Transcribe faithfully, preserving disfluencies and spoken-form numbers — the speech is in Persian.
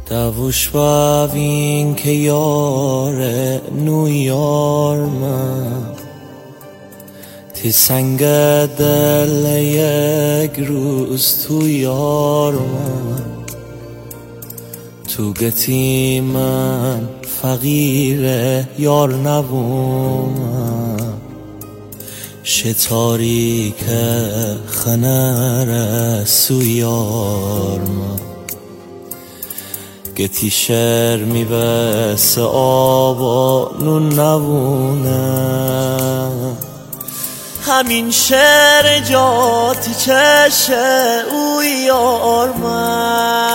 دوش باوین که یار نو یار من تی سنگ دل یک روز تو یار من تو گتی من فقیر یار نبوم شتاری که خنر سو یار من گتی شعر می بس آب و نون نبونه همین شعر جاتی چشه او یار من